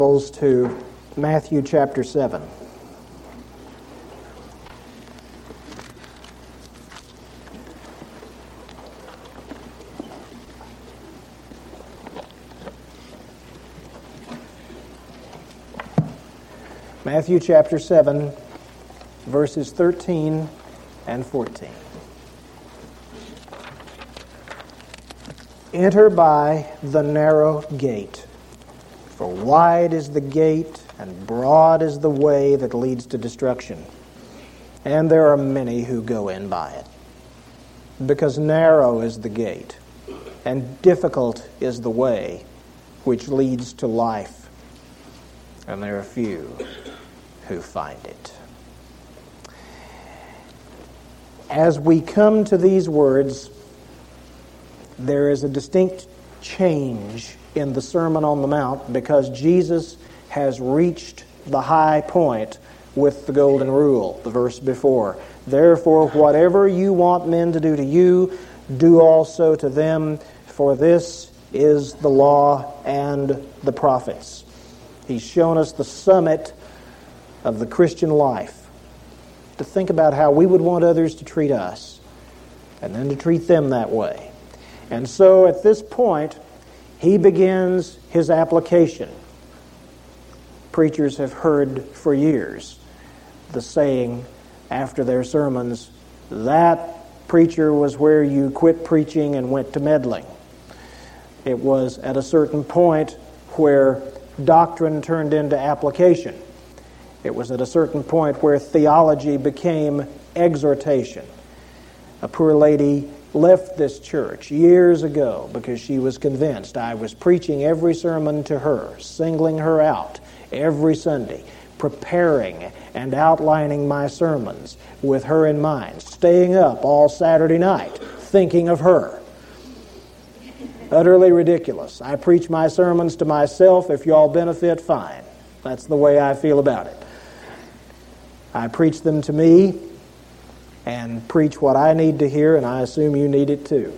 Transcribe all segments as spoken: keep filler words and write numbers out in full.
To Matthew chapter seven. Matthew chapter seven, verses thirteen and fourteen. Enter by the narrow gate. For wide is the gate, and broad is the way that leads to destruction, and there are many who go in by it. Because narrow is the gate, and difficult is the way which leads to life, and there are few who find it. As we come to these words, there is a distinct change in the Sermon on the Mount because Jesus has reached the high point with the golden rule, the verse before. Therefore, whatever you want men to do to you, do also to them, for this is the law and the prophets. He's shown us the summit of the Christian life, to think about how we would want others to treat us, and then to treat them that way. And so at this point, he begins his application. Preachers have heard for years the saying after their sermons, that preacher was where you quit preaching and went to meddling. It was at a certain point where doctrine turned into application. It was at a certain point where theology became exhortation. A poor lady left this church years ago because she was convinced I was preaching every sermon to her, singling her out every Sunday, preparing and outlining my sermons with her in mind, staying up all Saturday night thinking of her. Utterly ridiculous. I preach my sermons to myself. If y'all benefit, fine. That's the way I feel about it. I preach them to me and preach what I need to hear, and I assume you need it too.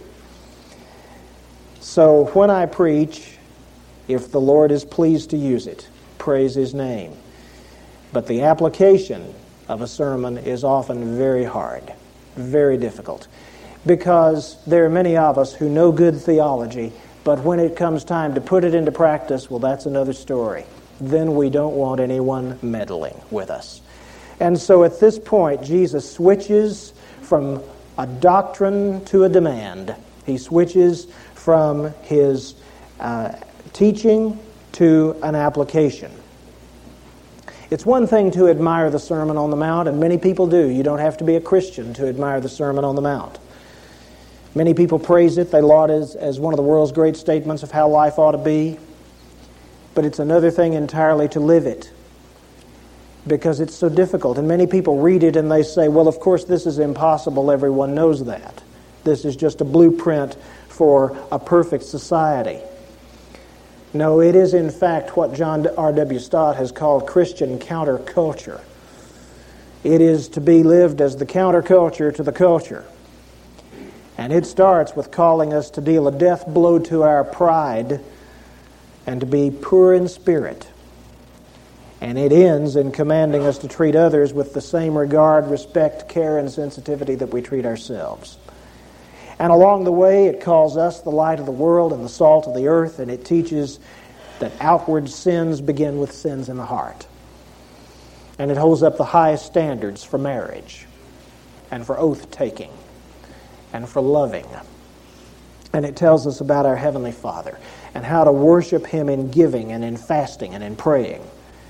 So when I preach, if the Lord is pleased to use it, praise His name. But the application of a sermon is often very hard, very difficult, because there are many of us who know good theology, but when it comes time to put it into practice, well, that's another story. Then we don't want anyone meddling with us. And so at this point, Jesus switches from a doctrine to a demand. He switches from his uh, teaching to an application. It's one thing to admire the Sermon on the Mount, and many people do. You don't have to be a Christian to admire the Sermon on the Mount. Many people praise it. They laud it as, as one of the world's great statements of how life ought to be. But it's another thing entirely to live it, because it's so difficult. And many people read it and they say, well, of course this is impossible. Everyone knows that. This is just a blueprint for a perfect society. No, it is in fact what John R W Stott has called Christian counterculture. It is to be lived as the counterculture to the culture. And it starts with calling us to deal a death blow to our pride and to be poor in spirit. And it ends in commanding us to treat others with the same regard, respect, care, and sensitivity that we treat ourselves. And along the way, it calls us the light of the world and the salt of the earth, and it teaches that outward sins begin with sins in the heart. And it holds up the highest standards for marriage and for oath-taking and for loving. And it tells us about our Heavenly Father and how to worship Him in giving and in fasting and in praying.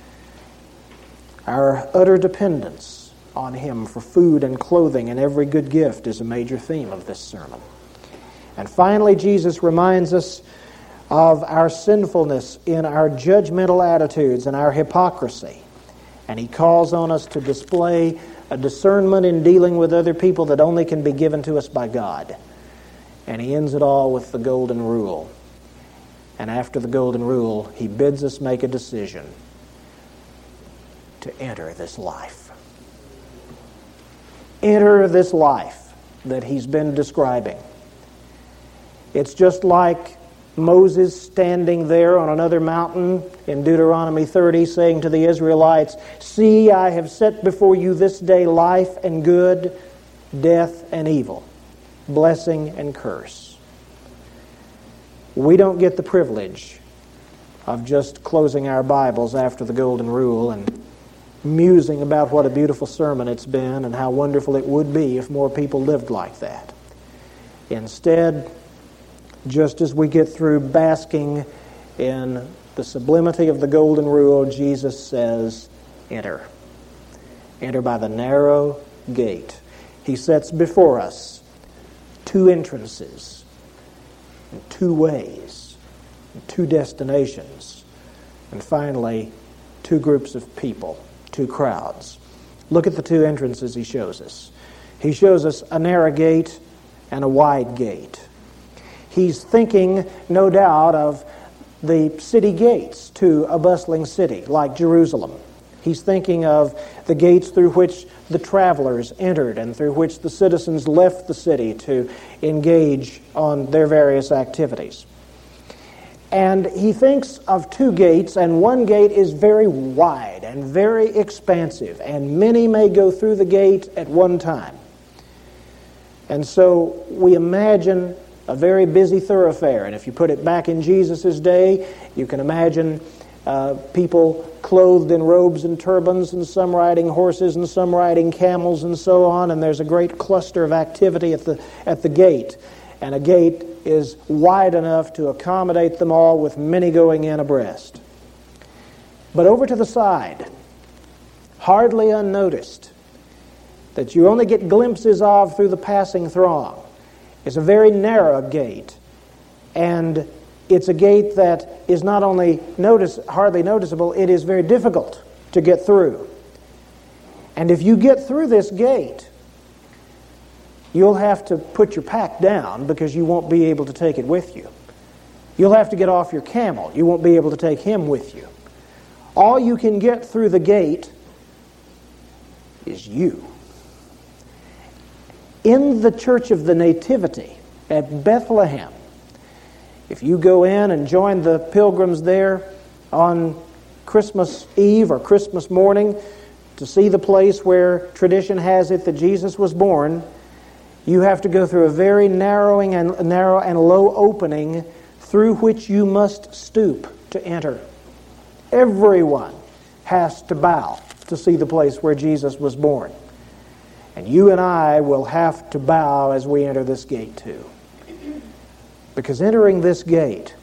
Our utter dependence on Him for food and clothing and every good gift is a major theme of this sermon. And finally, Jesus reminds us of our sinfulness in our judgmental attitudes and our hypocrisy. And He calls on us to display a discernment in dealing with other people that only can be given to us by God. And He ends it all with the golden rule. And after the golden rule, He bids us make a decision to enter this life. Enter this life that He's been describing. It's just like Moses standing there on another mountain in Deuteronomy thirty, saying to the Israelites, "See, I have set before you this day life and good, death and evil, blessing and curse." We don't get the privilege of just closing our Bibles after the Golden Rule and musing about what a beautiful sermon it's been and how wonderful it would be if more people lived like that. Instead, just as we get through basking in the sublimity of the Golden Rule, Jesus says, "Enter. Enter by the narrow gate." He sets before us two entrances, and two ways, and two destinations, and finally, two groups of people, two crowds. Look at the two entrances he shows us. He shows us a narrow gate and a wide gate. He's thinking, no doubt, of the city gates to a bustling city like Jerusalem. He's thinking of the gates through which the travelers entered and through which the citizens left the city to engage on their various activities. And he thinks of two gates, and one gate is very wide and very expansive, and many may go through the gate at one time. And so we imagine a very busy thoroughfare. And if you put it back in Jesus' day, you can imagine uh, people clothed in robes and turbans, and some riding horses and some riding camels and so on. And there's a great cluster of activity at the at the gate. And a gate is wide enough to accommodate them all, with many going in abreast. But over to the side, hardly unnoticed, that you only get glimpses of through the passing throng, is a very narrow gate, and it's a gate that is not only notice, hardly noticeable, it is very difficult to get through. And if you get through this gate, you'll have to put your pack down because you won't be able to take it with you. You'll have to get off your camel. You won't be able to take him with you. All you can get through the gate is you. In the Church of the Nativity at Bethlehem, if you go in and join the pilgrims there on Christmas Eve or Christmas morning to see the place where tradition has it that Jesus was born, you have to go through a very narrowing and narrow and low opening through which you must stoop to enter. Everyone has to bow to see the place where Jesus was born. And you and I will have to bow as we enter this gate too. Because entering this gate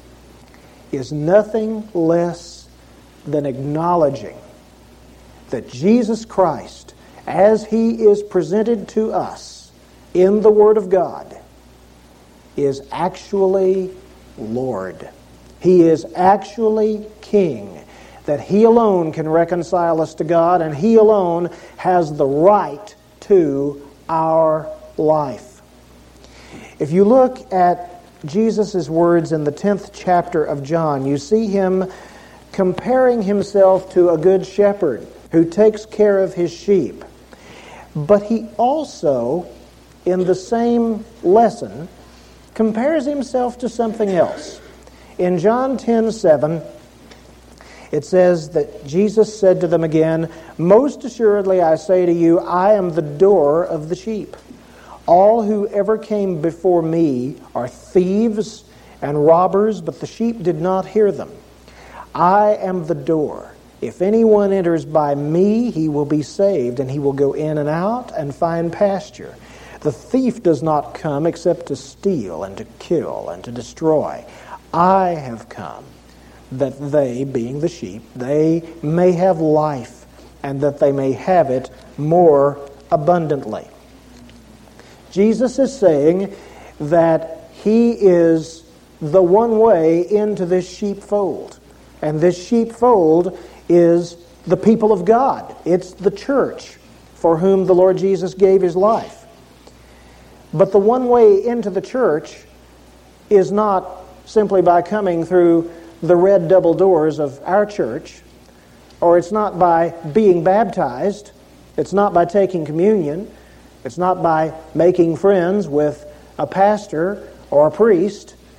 is nothing less than acknowledging that Jesus Christ, as He is presented to us in the Word of God, is actually Lord. He is actually King. That He alone can reconcile us to God, and He alone has the right to our life. If you look at Jesus' words in the tenth chapter of John, you see Him comparing Himself to a good shepherd who takes care of his sheep. But He also, in the same lesson, compares Himself to something else. In John ten seven, it says that Jesus said to them again, "Most assuredly I say to you, I am the door of the sheep. All who ever came before me are thieves and robbers, but the sheep did not hear them. I am the door. If anyone enters by me, he will be saved, and he will go in and out and find pasture. The thief does not come except to steal and to kill and to destroy. I have come that they, being the sheep, they may have life, and that they may have it more abundantly." Jesus is saying that He is the one way into this sheepfold. And this sheepfold is the people of God. It's the church for whom the Lord Jesus gave His life. But the one way into the church is not simply by coming through the red double doors of our church, or it's not by being baptized, it's not by taking communion, it's not by making friends with a pastor or a priest.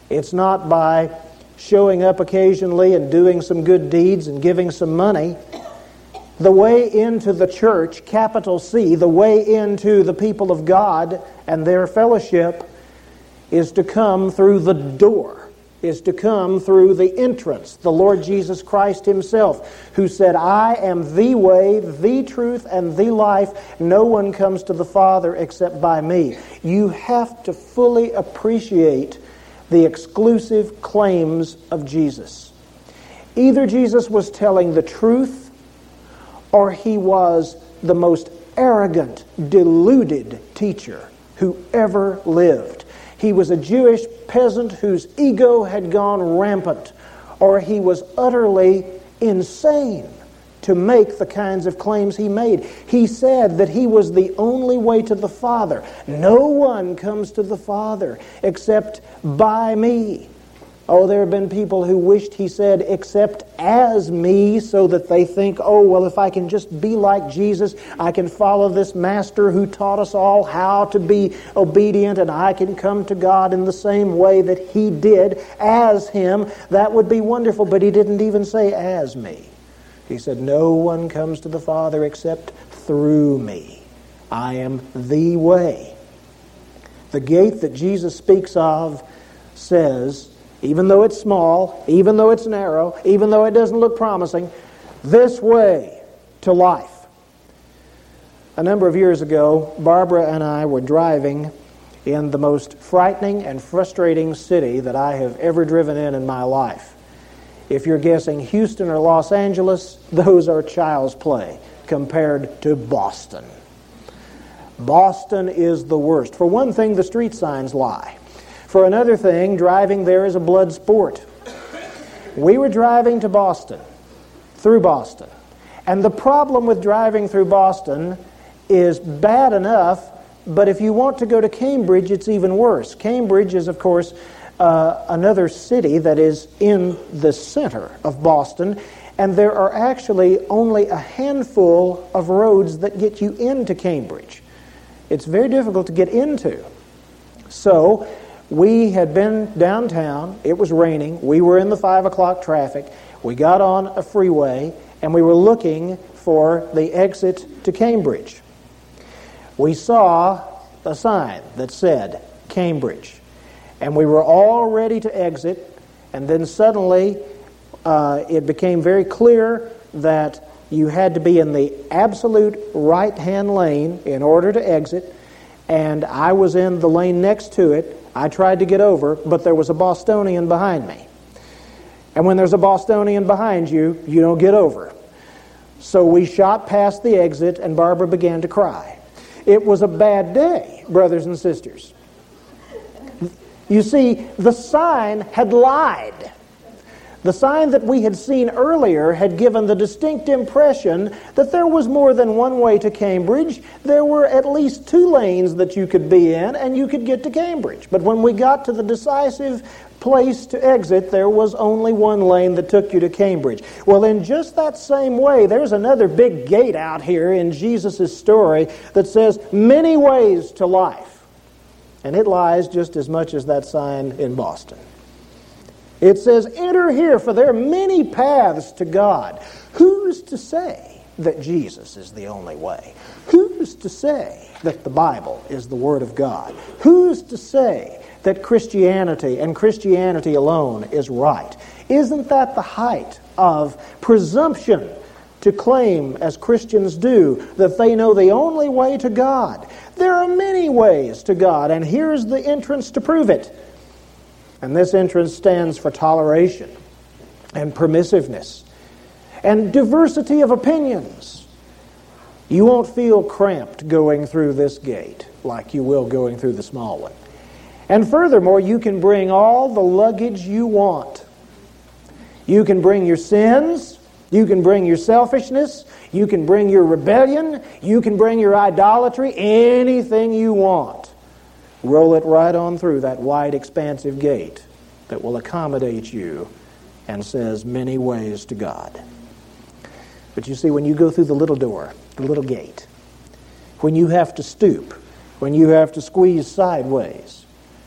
It's not by showing up occasionally and doing some good deeds and giving some money. The way into the church, capital C, the way into the people of God and their fellowship is to come through the door, is to come through the entrance. The Lord Jesus Christ Himself, who said, I am the way, the truth, and the life. No one comes to the Father except by me. You have to fully appreciate the exclusive claims of Jesus. Either Jesus was telling the truth, or He was the most arrogant, deluded teacher who ever lived. He was a Jewish peasant whose ego had gone rampant, or he was utterly insane to make the kinds of claims he made. He said that He was the only way to the Father. No one comes to the Father except by me. Oh, there have been people who wished He said, except as me, so that they think, oh, well, if I can just be like Jesus, I can follow this Master who taught us all how to be obedient, and I can come to God in the same way that He did, as Him. That would be wonderful, but He didn't even say, as me. He said, no one comes to the Father except through me. I am the way. The gate that Jesus speaks of says, even though it's small, even though it's narrow, even though it doesn't look promising, this way to life. A number of years ago, Barbara and I were driving in the most frightening and frustrating city that I have ever driven in in my life. If you're guessing Houston or Los Angeles, those are child's play compared to Boston. Boston is the worst. For one thing, the street signs lie. For another thing, driving there is a blood sport. We were driving to Boston, through Boston. And the problem with driving through Boston is bad enough, but if you want to go to Cambridge, it's even worse. Cambridge is, of course, uh, another city that is in the center of Boston, and there are actually only a handful of roads that get you into Cambridge. It's very difficult to get into. So, we had been downtown, it was raining, we were in the five o'clock traffic, we got on a freeway, and we were looking for the exit to Cambridge. We saw a sign that said, Cambridge. And we were all ready to exit, and then suddenly uh, it became very clear that you had to be in the absolute right-hand lane in order to exit, and I was in the lane next to it. I tried to get over, but there was a Bostonian behind me. And when there's a Bostonian behind you, you don't get over. So we shot past the exit, and Barbara began to cry. It was a bad day, brothers and sisters. You see, the sign had lied. The sign that we had seen earlier had given the distinct impression that there was more than one way to Cambridge. There were at least two lanes that you could be in, and you could get to Cambridge. But when we got to the decisive place to exit, there was only one lane that took you to Cambridge. Well, in just that same way, there's another big gate out here in Jesus' story that says, many ways to life. And it lies just as much as that sign in Boston. It says, enter here, for there are many paths to God. Who's to say that Jesus is the only way? Who's to say that the Bible is the Word of God? Who's to say that Christianity and Christianity alone is right? Isn't that the height of presumption to claim, as Christians do, that they know the only way to God? There are many ways to God, and here's the entrance to prove it. And this entrance stands for toleration and permissiveness and diversity of opinions. You won't feel cramped going through this gate like you will going through the small one. And furthermore, you can bring all the luggage you want. You can bring your sins, you can bring your selfishness, you can bring your rebellion, you can bring your idolatry, anything you want. Roll it right on through that wide, expansive gate that will accommodate you and says many ways to God. But you see, when you go through the little door, the little gate, when you have to stoop, when you have to squeeze sideways,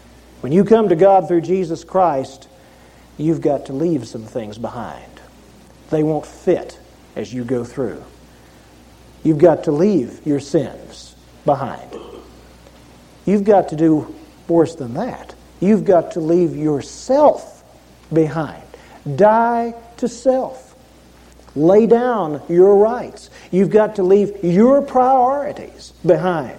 When you come to God through Jesus Christ, you've got to leave some things behind. They won't fit as you go through. You've got to leave your sins behind. You've got to do worse than that. You've got to leave yourself behind. Die to self. Lay down your rights. You've got to leave your priorities behind.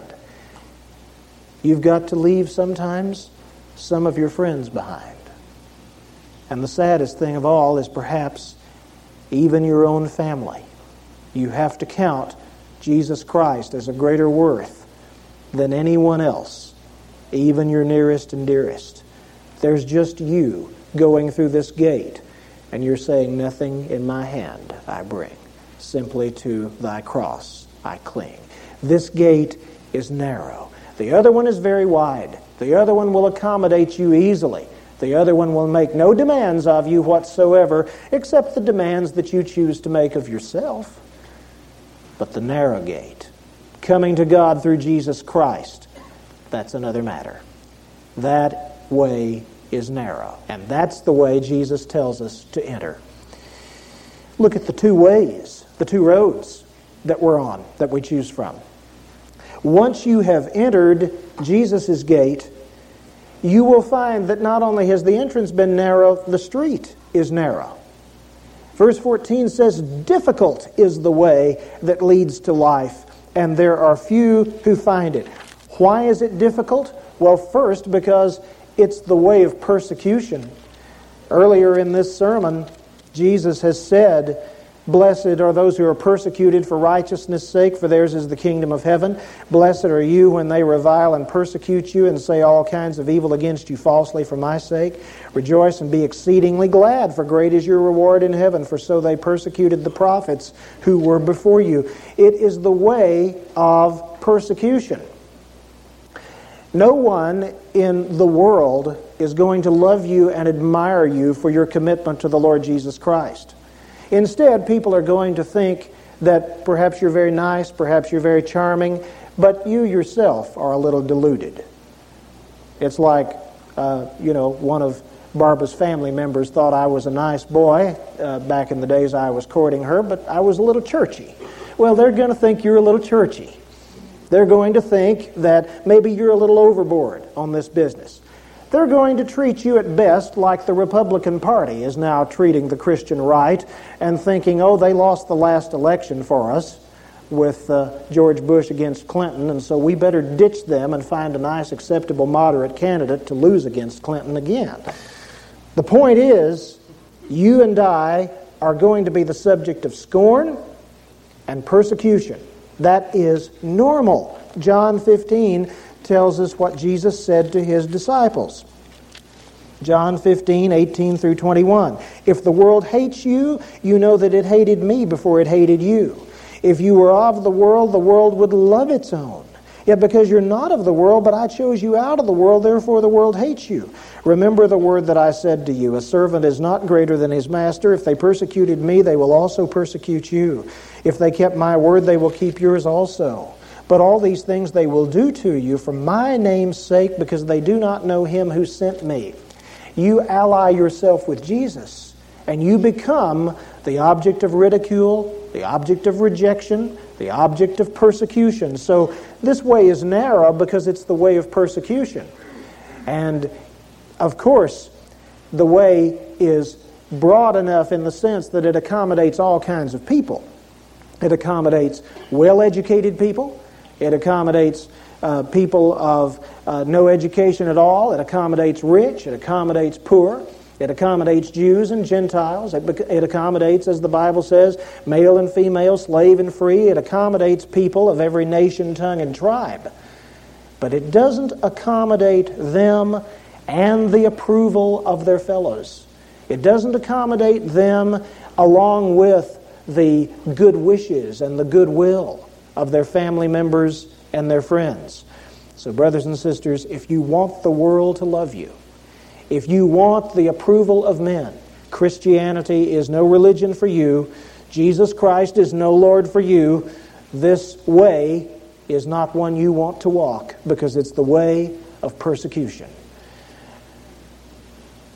You've got to leave sometimes some of your friends behind. And the saddest thing of all is perhaps even your own family. You have to count Jesus Christ as a greater worth than anyone else, even your nearest and dearest. There's just you going through this gate, and you're saying, nothing in my hand I bring, simply to thy cross I cling. This gate is narrow. The other one is very wide. The other one will accommodate you easily. The other one will make no demands of you whatsoever, except the demands that you choose to make of yourself. But the narrow gate, coming to God through Jesus Christ, that's another matter. That way is narrow, and that's the way Jesus tells us to enter. Look at the two ways, the two roads that we're on, that we choose from. Once you have entered Jesus' gate, you will find that not only has the entrance been narrow, the street is narrow. Verse fourteen says, difficult is the way that leads to life, and there are few who find it. Why is it difficult? Well, first, because it's the way of persecution. Earlier in this sermon, Jesus has said, blessed are those who are persecuted for righteousness' sake, for theirs is the kingdom of heaven. Blessed are you when they revile and persecute you and say all kinds of evil against you falsely for my sake. Rejoice and be exceedingly glad, for great is your reward in heaven, for so they persecuted the prophets who were before you. It is the way of persecution. No one in the world is going to love you and admire you for your commitment to the Lord Jesus Christ. Instead, people are going to think that perhaps you're very nice, perhaps you're very charming, but you yourself are a little deluded. It's like, uh, you know, one of Barbara's family members thought I was a nice boy uh, back in the days I was courting her, but I was a little churchy. Well, they're going to think you're a little churchy. They're going to think that maybe you're a little overboard on this business. They're going to treat you at best like the Republican Party is now treating the Christian right and thinking, oh, they lost the last election for us with uh, George Bush against Clinton, and so we better ditch them and find a nice, acceptable, moderate candidate to lose against Clinton again. The point is, you and I are going to be the subject of scorn and persecution. That is normal. John fifteen tells us what Jesus said to his disciples. John fifteen, eighteen through twenty-one. If the world hates you, you know that it hated me before it hated you. If you were of the world, the world would love its own. Yet because you're not of the world, but I chose you out of the world, therefore the world hates you. Remember the word that I said to you, a servant is not greater than his master. If they persecuted me, they will also persecute you. If they kept my word, they will keep yours also. But all these things they will do to you for my name's sake, because they do not know him who sent me. You ally yourself with Jesus, and you become the object of ridicule, the object of rejection, the object of persecution. So this way is narrow because it's the way of persecution. And of course, the way is broad enough in the sense that it accommodates all kinds of people. It accommodates well-educated people. It accommodates uh, people of uh, no education at all. It accommodates rich. It accommodates poor. It accommodates Jews and Gentiles. It, it accommodates, as the Bible says, male and female, slave and free. It accommodates people of every nation, tongue, and tribe. But it doesn't accommodate them and the approval of their fellows. It doesn't accommodate them along with the good wishes and the goodwill of their family members and their friends. So, brothers and sisters, if you want the world to love you, if you want the approval of men, Christianity is no religion for you. Jesus Christ is no Lord for you. This way is not one you want to walk, because it's the way of persecution.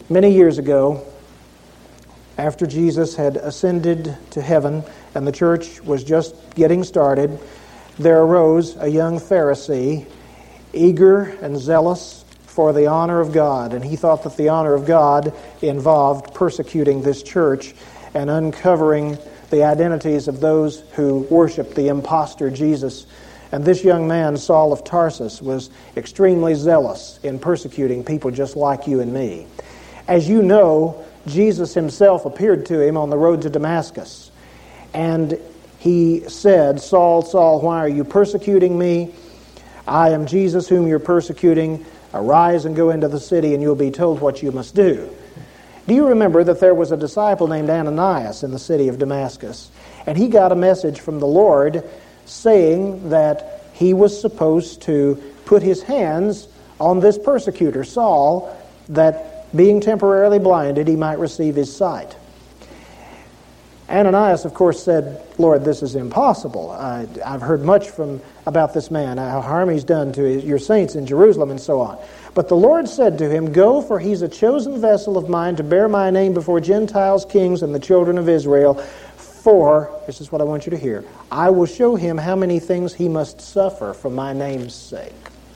Many years ago, after Jesus had ascended to heaven and the church was just getting started, there arose a young Pharisee, eager and zealous for the honor of God. And he thought that the honor of God involved persecuting this church and uncovering the identities of those who worshiped the impostor Jesus. And this young man, Saul of Tarsus, was extremely zealous in persecuting people just like you and me. As you know, Jesus himself appeared to him on the road to Damascus. And he said, "Saul, Saul, why are you persecuting me? I am Jesus whom you're persecuting. Arise and go into the city, and you'll be told what you must do." Do you remember that there was a disciple named Ananias in the city of Damascus? And he got a message from the Lord saying that he was supposed to put his hands on this persecutor, Saul, that being temporarily blinded, he might receive his sight. Ananias, of course, said, "Lord, this is impossible. I, I've heard much from about this man, how harm he's done to his, your saints in Jerusalem," and so on. But the Lord said to him, "Go, for he's a chosen vessel of mine to bear my name before Gentiles, kings, and the children of Israel. For," this is what I want you to hear, "I will show him how many things he must suffer for my name's sake."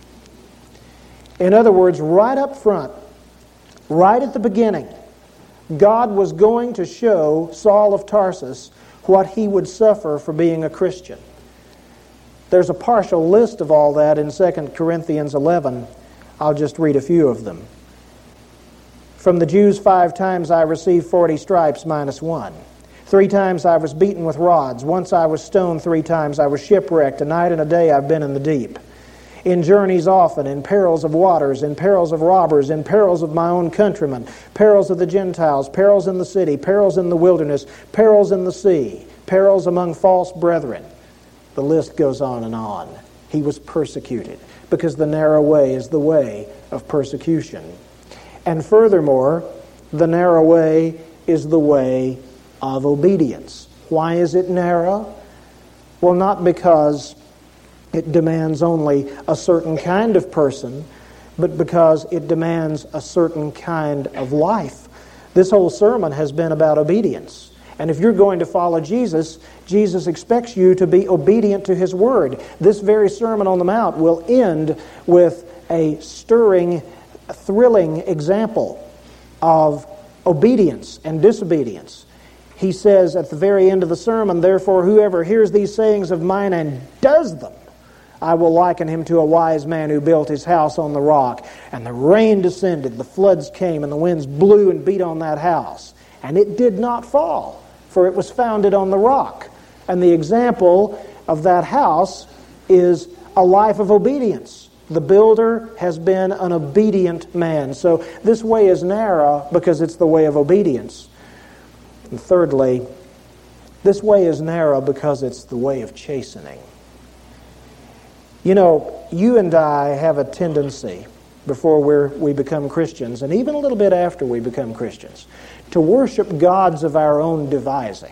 In other words, right up front, right at the beginning, God was going to show Saul of Tarsus what he would suffer for being a Christian. There's a partial list of all that in Second Corinthians eleven. I'll just read a few of them. "From the Jews five times I received forty stripes minus one. Three times I was beaten with rods. Once I was stoned. Three times I was shipwrecked. A night and a day I've been in the deep. In journeys often, in perils of waters, in perils of robbers, in perils of my own countrymen, perils of the Gentiles, perils in the city, perils in the wilderness, perils in the sea, perils among false brethren." The list goes on and on. He was persecuted because the narrow way is the way of persecution. And furthermore, the narrow way is the way of obedience. Why is it narrow? Well, not because it demands only a certain kind of person, but because it demands a certain kind of life. This whole sermon has been about obedience. And if you're going to follow Jesus, Jesus expects you to be obedient to His Word. This very Sermon on the Mount will end with a stirring, thrilling example of obedience and disobedience. He says at the very end of the sermon, "Therefore whoever hears these sayings of mine and does them, I will liken him to a wise man who built his house on the rock. And the rain descended, the floods came, and the winds blew and beat on that house. And it did not fall, for it was founded on the rock." And the example of that house is a life of obedience. The builder has been an obedient man. So this way is narrow because it's the way of obedience. And thirdly, this way is narrow because it's the way of chastening. You know, you and I have a tendency, before we're, we become Christians, and even a little bit after we become Christians, to worship gods of our own devising.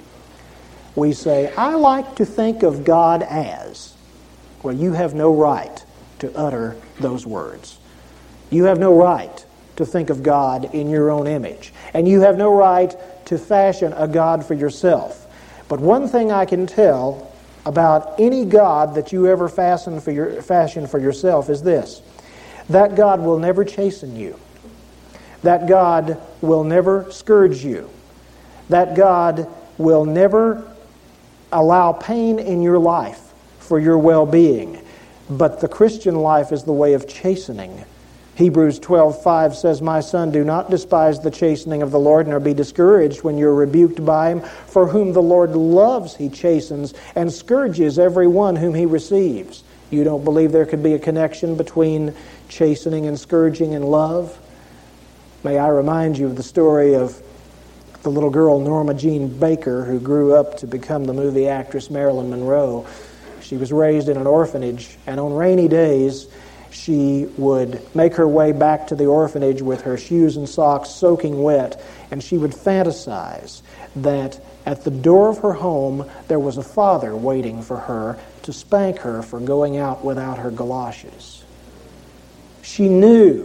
We say, "I like to think of God as." Well, you have no right to utter those words. You have no right to think of God in your own image. And you have no right to fashion a God for yourself. But one thing I can tell about any God that you ever fashion for, your, fashion for yourself is this: that God will never chasten you. That God will never scourge you. That God will never allow pain in your life for your well-being. But the Christian life is the way of chastening. Hebrews twelve five says, "My son, do not despise the chastening of the Lord, nor be discouraged when you are rebuked by Him. For whom the Lord loves, He chastens, and scourges every one whom He receives." You don't believe there could be a connection between chastening and scourging and love? May I remind you of the story of the little girl Norma Jean Baker, who grew up to become the movie actress Marilyn Monroe. She was raised in an orphanage, and on rainy days, she would make her way back to the orphanage with her shoes and socks soaking wet, and she would fantasize that at the door of her home there was a father waiting for her to spank her for going out without her galoshes. She knew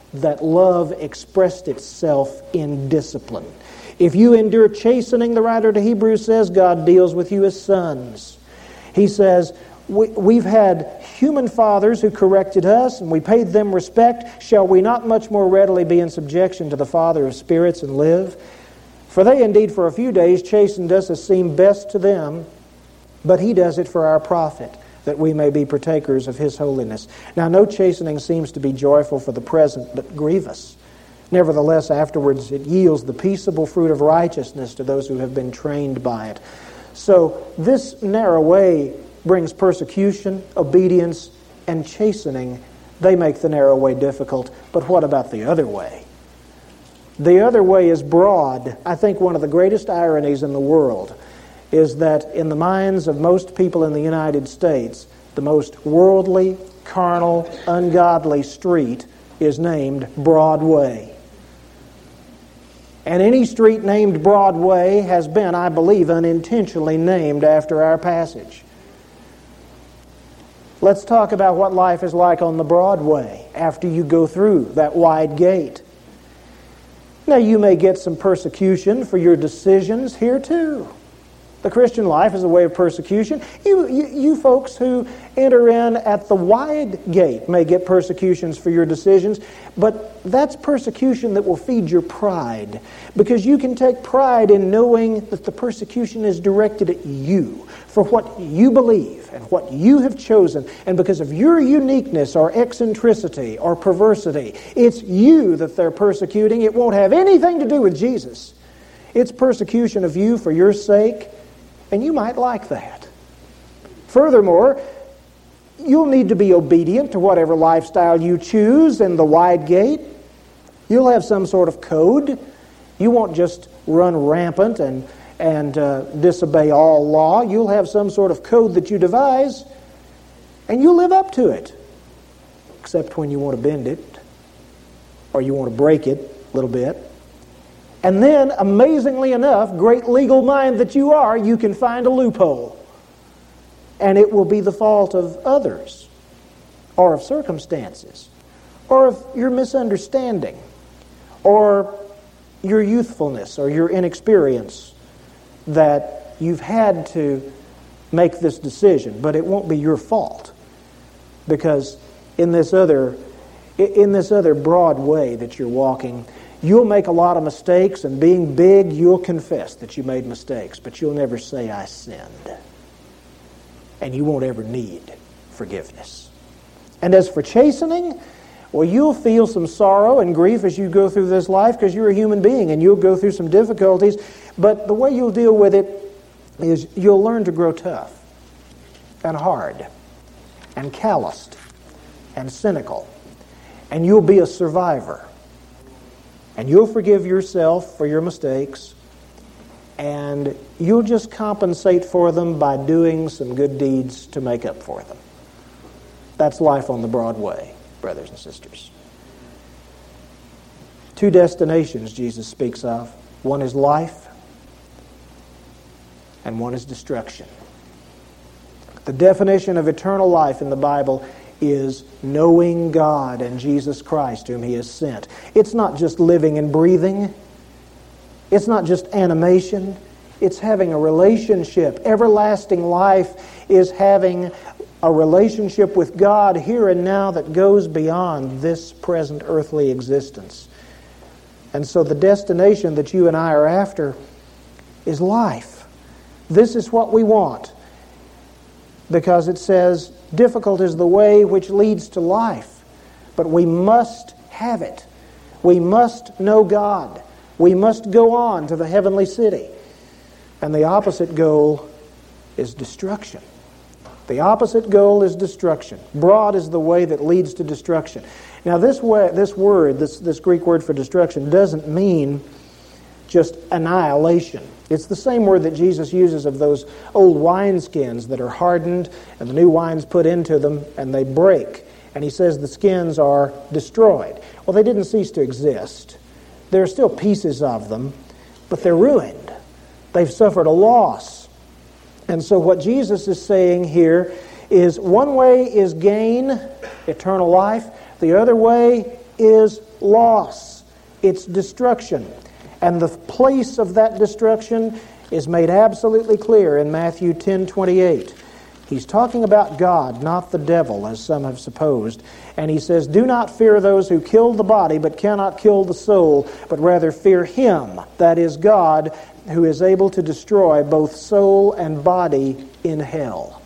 that love expressed itself in discipline. If you endure chastening, the writer to Hebrews says, God deals with you as sons. He says, we, we've had human fathers who corrected us, and we paid them respect. Shall we not much more readily be in subjection to the Father of spirits and live? For they indeed for a few days chastened us as seemed best to them, but He does it for our profit, that we may be partakers of His holiness. Now no chastening seems to be joyful for the present, but grievous. Nevertheless, afterwards it yields the peaceable fruit of righteousness to those who have been trained by it. So this narrow way brings persecution, obedience, and chastening. They make the narrow way difficult. But what about the other way? The other way is broad. I think one of the greatest ironies in the world is that in the minds of most people in the United States, the most worldly, carnal, ungodly street is named Broadway. And any street named Broadway has been, I believe, unintentionally named after our passage. Let's talk about what life is like on the Broadway after you go through that wide gate. Now, you may get some persecution for your decisions here too. The Christian life is a way of persecution. You, you, you folks who enter in at the wide gate may get persecutions for your decisions, but that's persecution that will feed your pride, because you can take pride in knowing that the persecution is directed at you for what you believe and what you have chosen, and because of your uniqueness or eccentricity or perversity, it's you that they're persecuting. It won't have anything to do with Jesus. It's persecution of you for your sake. And you might like that. Furthermore, you'll need to be obedient to whatever lifestyle you choose in the wide gate. You'll have some sort of code. You won't just run rampant and, and uh, disobey all law. You'll have some sort of code that you devise, and you'll live up to it. Except when you want to bend it, or you want to break it a little bit. And then, amazingly enough, great legal mind that you are, you can find a loophole. And it will be the fault of others, or of circumstances, or of your misunderstanding, or your youthfulness, or your inexperience, that you've had to make this decision. But it won't be your fault, because in this other, in this other broad way that you're walking, you'll make a lot of mistakes, and being big, you'll confess that you made mistakes, but you'll never say, I sinned. And you won't ever need forgiveness. And as for chastening, well, you'll feel some sorrow and grief as you go through this life, because you're a human being, and you'll go through some difficulties, but the way you'll deal with it is you'll learn to grow tough and hard and calloused and cynical, and you'll be a survivor. And you'll forgive yourself for your mistakes, and you'll just compensate for them by doing some good deeds to make up for them. That's life on the Broadway, brothers and sisters. Two destinations Jesus speaks of. One is life, and one is destruction. The definition of eternal life in the Bible is knowing God and Jesus Christ whom He has sent. It's not just living and breathing. It's not just animation. It's having a relationship. Everlasting life is having a relationship with God here and now that goes beyond this present earthly existence. And so the destination that you and I are after is life. This is what we want. Because it says, difficult is the way which leads to life. But we must have it. We must know God. We must go on to the heavenly city. And the opposite goal is destruction. The opposite goal is destruction. Broad is the way that leads to destruction. Now this way, this word, this, this Greek word for destruction, doesn't mean just annihilation. It's the same word that Jesus uses of those old wineskins that are hardened and the new wine's put into them and they break. And He says the skins are destroyed. Well, they didn't cease to exist. There are still pieces of them, but they're ruined. They've suffered a loss. And so what Jesus is saying here is one way is gain, eternal life. The other way is loss. It's destruction. And the place of that destruction is made absolutely clear in Matthew ten twenty-eight. He's talking about God, not the devil, as some have supposed. And he says, "Do not fear those who kill the body, but cannot kill the soul, but rather fear Him," that is God, "who is able to destroy both soul and body in hell."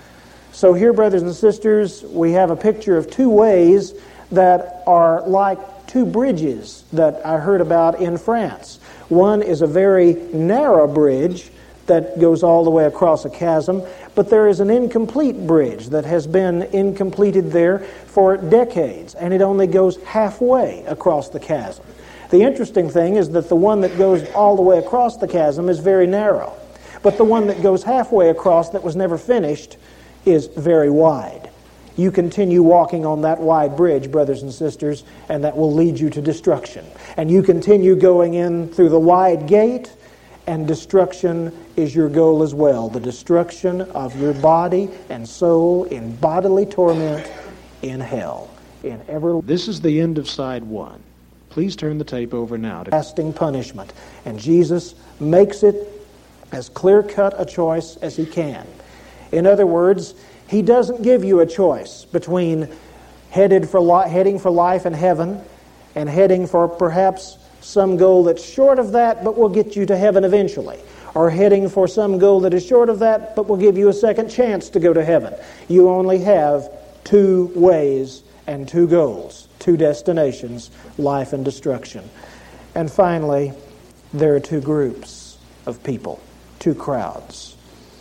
So here, brothers and sisters, we have a picture of two ways that are like two bridges that I heard about in France. One is a very narrow bridge that goes all the way across a chasm, but there is an incomplete bridge that has been incompleted there for decades, and it only goes halfway across the chasm. The interesting thing is that the one that goes all the way across the chasm is very narrow, but the one that goes halfway across that was never finished is very wide. You continue walking on that wide bridge, brothers and sisters, and that will lead you to destruction. And you continue going in through the wide gate, and destruction is your goal as well. The destruction of your body and soul in bodily torment in hell. In ever. This is the end of side one. Please turn the tape over now to lasting punishment. And Jesus makes it as clear-cut a choice as He can. In other words, He doesn't give you a choice between headed for li- heading for life in heaven and heading for perhaps some goal that's short of that but will get you to heaven eventually, or heading for some goal that is short of that but will give you a second chance to go to heaven. You only have two ways and two goals, two destinations, life and destruction. And finally, there are two groups of people, two crowds.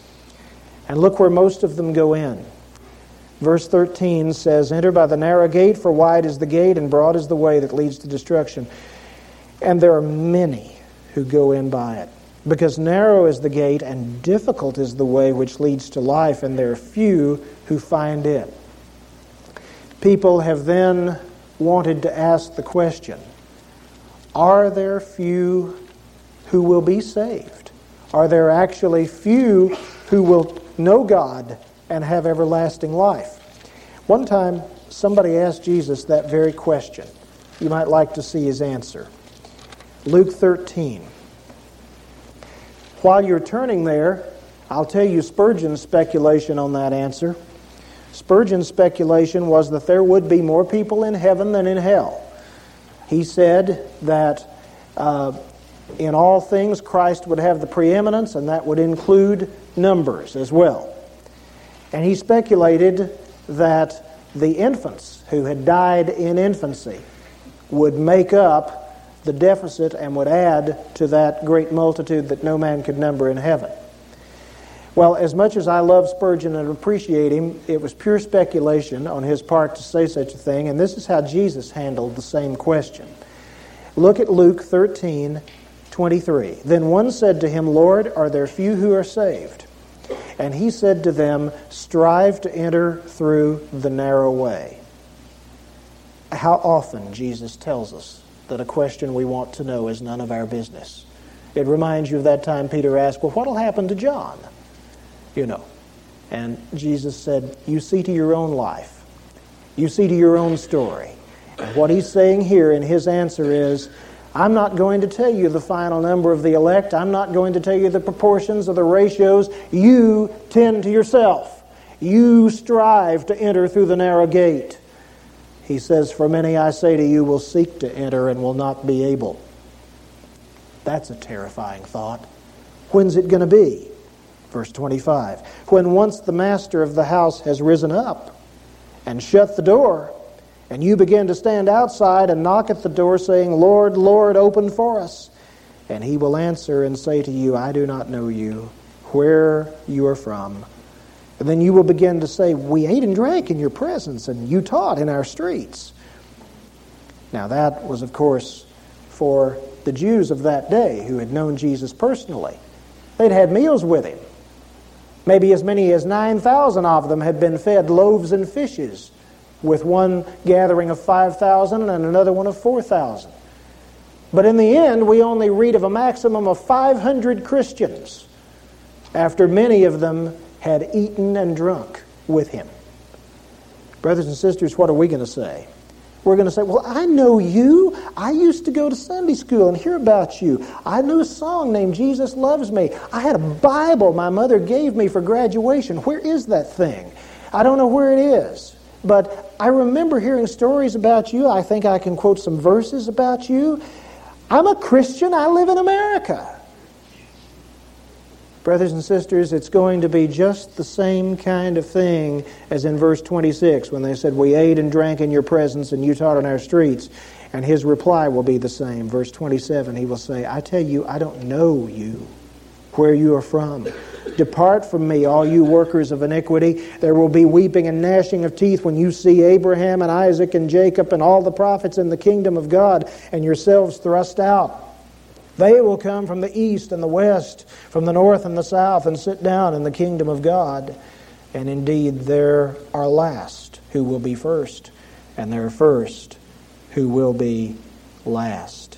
And look where most of them go in. Verse thirteen says, "Enter by the narrow gate, for wide is the gate and broad is the way that leads to destruction. And there are many who go in by it. Because narrow is the gate and difficult is the way which leads to life, and there are few who find it." People have then wanted to ask the question, are there few who will be saved? Are there actually few who will know God and have everlasting life? One time, somebody asked Jesus that very question. You might like to see his answer. Luke thirteen. While you're turning there, I'll tell you Spurgeon's speculation on that answer. Spurgeon's speculation was that there would be more people in heaven than in hell. He said that uh, in all things Christ would have the preeminence, and that would include numbers as well. And he speculated that the infants who had died in infancy would make up the deficit and would add to that great multitude that no man could number in heaven. Well, as much as I love Spurgeon and appreciate him, it was pure speculation on his part to say such a thing, and this is how Jesus handled the same question. Look at Luke thirteen twenty-three. "Then one said to him, 'Lord, are there few who are saved?' And he said to them, 'Strive to enter through the narrow way.'" How often Jesus tells us that a question we want to know is none of our business. It reminds you of that time Peter asked, "Well, what'll happen to John?" You know. And Jesus said, "You see to your own life. You see to your own story." And what he's saying here in his answer is, I'm not going to tell you the final number of the elect. I'm not going to tell you the proportions or the ratios. You tend to yourself. You strive to enter through the narrow gate. He says, "For many, I say to you, will seek to enter and will not be able." That's a terrifying thought. When's it going to be? Verse twenty-five. "When once the master of the house has risen up and shut the door, and you begin to stand outside and knock at the door, saying, 'Lord, Lord, open for us.' And he will answer and say to you, 'I do not know you, where you are from.' And then you will begin to say, 'We ate and drank in your presence, and you taught in our streets.'" Now that was, of course, for the Jews of that day who had known Jesus personally. They'd had meals with him. Maybe as many as nine thousand of them had been fed loaves and fishes, with one gathering of five thousand and another one of four thousand. But in the end, we only read of a maximum of five hundred Christians, after many of them had eaten and drunk with him. Brothers and sisters, what are we going to say? We're going to say, well, I know you. I used to go to Sunday school and hear about you. I knew a song named Jesus Loves Me. I had a Bible my mother gave me for graduation. Where is that thing? I don't know where it is. But I remember hearing stories about you. I think I can quote some verses about you. I'm a Christian. I live in America. Brothers and sisters, it's going to be just the same kind of thing as in verse twenty-six when they said, we ate and drank in your presence and you taught on our streets. And his reply will be the same. Verse twenty-seven, he will say, I tell you, I don't know you, where you are from. Depart from me, all you workers of iniquity. There will be weeping and gnashing of teeth when you see Abraham and Isaac and Jacob and all the prophets in the kingdom of God and yourselves thrust out. They will come from the east and the west, from the north and the south, and sit down in the kingdom of God. And indeed, there are last who will be first, and there are first who will be last.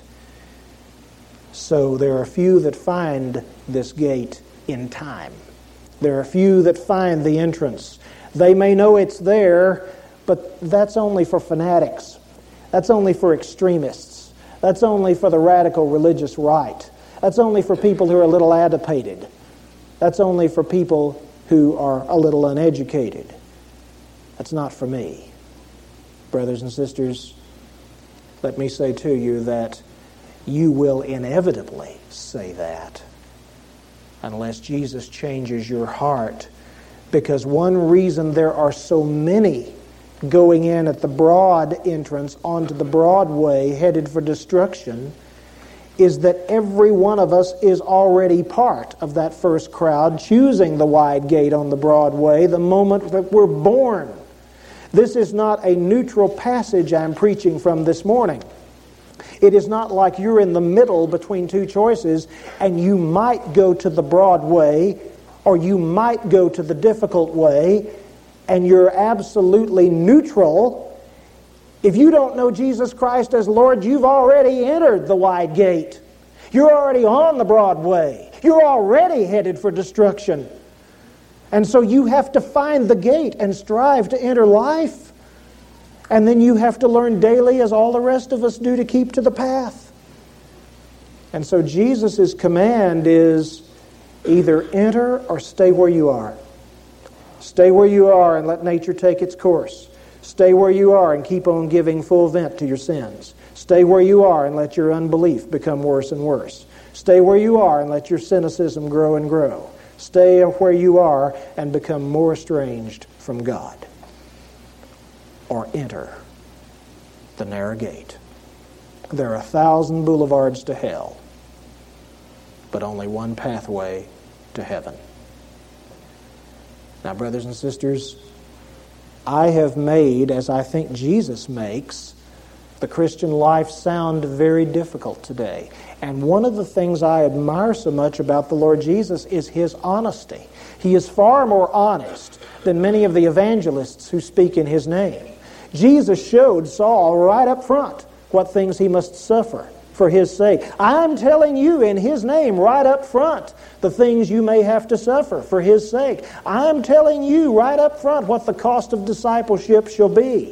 So there are few that find this gate in time. There are few that find the entrance. They may know it's there, but that's only for fanatics. That's only for extremists. That's only for the radical religious right. That's only for people who are a little adipated. That's only for people who are a little uneducated. That's not for me. Brothers and sisters, let me say to you that you will inevitably say that unless Jesus changes your heart. Because one reason there are so many going in at the broad entrance onto the broad way headed for destruction is that every one of us is already part of that first crowd choosing the wide gate on the broad way the moment that we're born. This is not a neutral passage I'm preaching from this morning. It is not like you're in the middle between two choices and you might go to the broad way or you might go to the difficult way, and you're absolutely neutral. If you don't know Jesus Christ as Lord, you've already entered the wide gate. You're already on the broad way. You're already headed for destruction. And so you have to find the gate and strive to enter life. And then you have to learn daily, as all the rest of us do, to keep to the path. And so Jesus' command is either enter or stay where you are. Stay where you are and let nature take its course. Stay where you are and keep on giving full vent to your sins. Stay where you are and let your unbelief become worse and worse. Stay where you are and let your cynicism grow and grow. Stay where you are and become more estranged from God. Or enter the narrow gate. There are a thousand boulevards to hell, but only one pathway to heaven. Now, brothers and sisters, I have made, as I think Jesus makes, the Christian life sound very difficult today. And one of the things I admire so much about the Lord Jesus is His honesty. He is far more honest than many of the evangelists who speak in His name. Jesus showed Saul right up front what things he must suffer for His sake. I'm telling you in His name right up front the things you may have to suffer for His sake. I'm telling you right up front what the cost of discipleship shall be.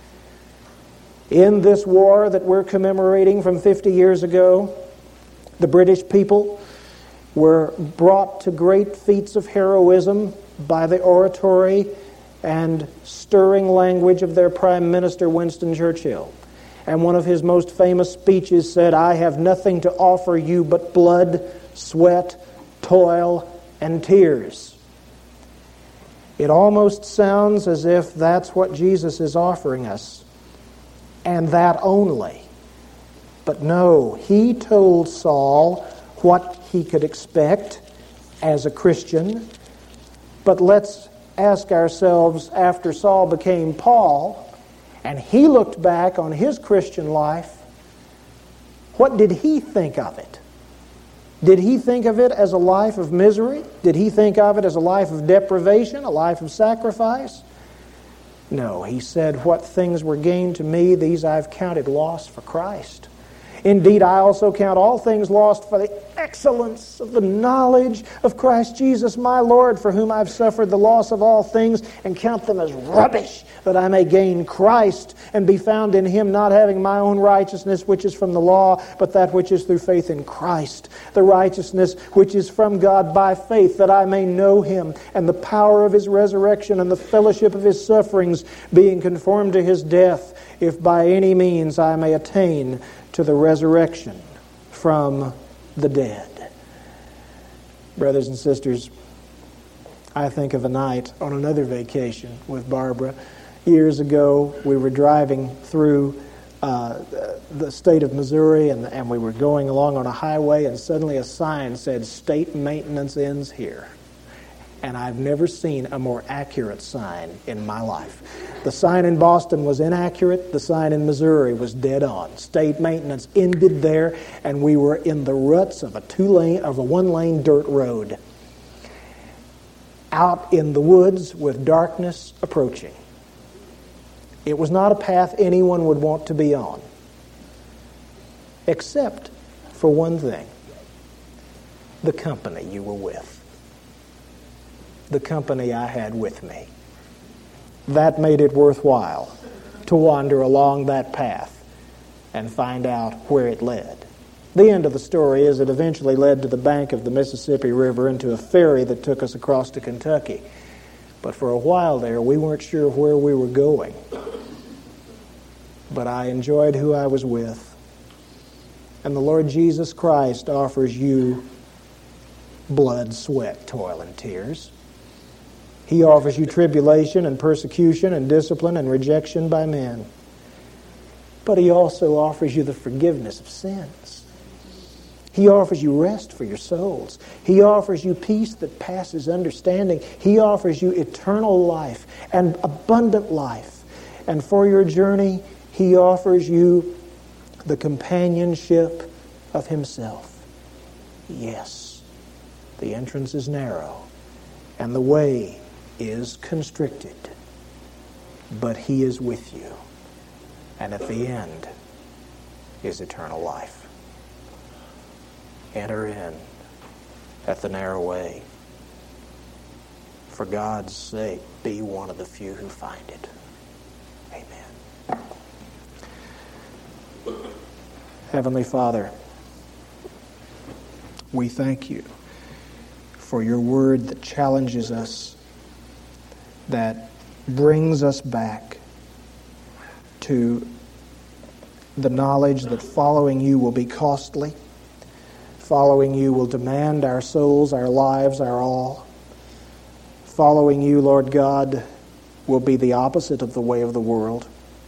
In this war that we're commemorating from fifty years ago, the British people were brought to great feats of heroism by the oratory and stirring language of their Prime Minister Winston Churchill. And one of his most famous speeches said, I have nothing to offer you but blood, sweat, toil, and tears. It almost sounds as if that's what Jesus is offering us, and that only. But no, He told Saul what he could expect as a Christian. But let's ask ourselves, after Saul became Paul, and he looked back on his Christian life, what did he think of it? Did he think of it as a life of misery? Did he think of it as a life of deprivation, a life of sacrifice? No, he said, what things were gained to me, these I've counted loss for Christ. Indeed, I also count all things lost for the excellence of the knowledge of Christ Jesus my Lord, for whom I've suffered the loss of all things, and count them as rubbish, that I may gain Christ and be found in Him, not having my own righteousness which is from the law, but that which is through faith in Christ, the righteousness which is from God by faith, that I may know Him and the power of His resurrection and the fellowship of His sufferings, being conformed to His death, if by any means I may attain to the resurrection from the dead. Brothers and sisters, I think of a night on another vacation with Barbara. Years ago, we were driving through uh, the state of Missouri, and, and we were going along on a highway, and suddenly a sign said, "State maintenance ends here." And I've never seen a more accurate sign in my life. The sign in Boston was inaccurate. The sign in Missouri was dead on. State maintenance ended there, and we were in the ruts of a two-lane, of a one-lane dirt road, out in the woods with darkness approaching. It was not a path anyone would want to be on, except for one thing: the company you were with. The company I had with me. That made it worthwhile to wander along that path and find out where it led. The end of the story is it eventually led to the bank of the Mississippi River and to a ferry that took us across to Kentucky. But for a while there, we weren't sure where we were going. But I enjoyed who I was with. And the Lord Jesus Christ offers you blood, sweat, toil, and tears. He offers you tribulation and persecution and discipline and rejection by men. But He also offers you the forgiveness of sins. He offers you rest for your souls. He offers you peace that passes understanding. He offers you eternal life and abundant life. And for your journey, He offers you the companionship of Himself. Yes, the entrance is narrow and the way is constricted, but He is with you, and at the end is eternal life. Enter in at the narrow way. For God's sake, be one of the few who find it. Amen. Heavenly Father, we thank You for Your word that challenges us, that brings us back to the knowledge that following You will be costly. Following You will demand our souls, our lives, our all. Following You, Lord God, will be the opposite of the way of the world.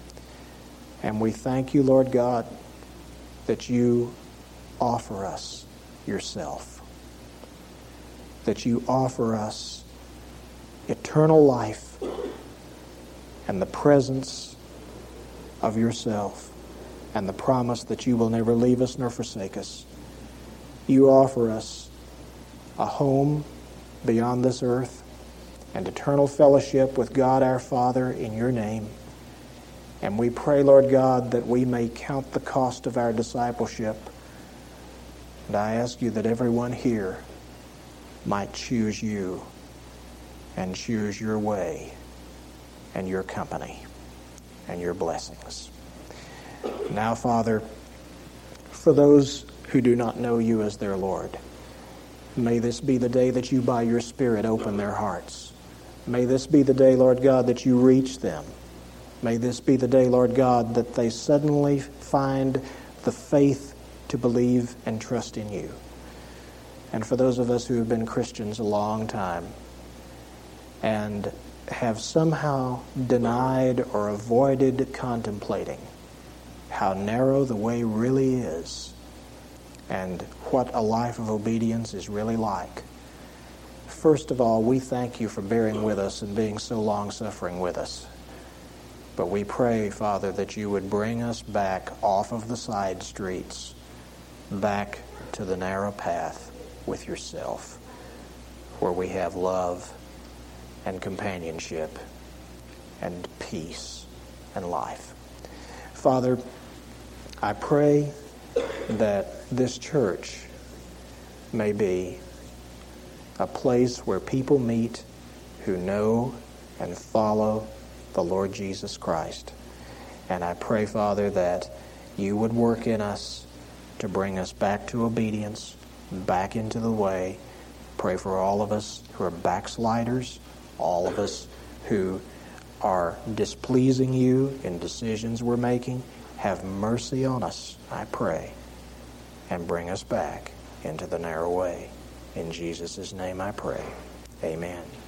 And we thank You, Lord God, that You offer us Yourself. That You offer us eternal life and the presence of Yourself and the promise that You will never leave us nor forsake us. You offer us a home beyond this earth and eternal fellowship with God our Father in Your name. And we pray, Lord God, that we may count the cost of our discipleship. And I ask You that everyone here might choose You and choose Your way and Your company and Your blessings. Now, Father, for those who do not know You as their Lord, may this be the day that You by Your Spirit open their hearts. May this be the day, Lord God, that You reach them. May this be the day, Lord God, that they suddenly find the faith to believe and trust in You. And for those of us who have been Christians a long time and have somehow denied or avoided contemplating how narrow the way really is and what a life of obedience is really like, first of all, we thank You for bearing with us and being so long-suffering with us. But we pray, Father, that You would bring us back off of the side streets, back to the narrow path with Yourself, where we have love and companionship and peace and life. Father, I pray that this church may be a place where people meet who know and follow the Lord Jesus Christ. And I pray, Father, that you would work in us to bring us back to obedience, back into the way. Pray for all of us who are backsliders, all of us who are displeasing you in decisions we're making. Have mercy on us, I pray, and bring us back into the narrow way. In Jesus' name I pray. Amen.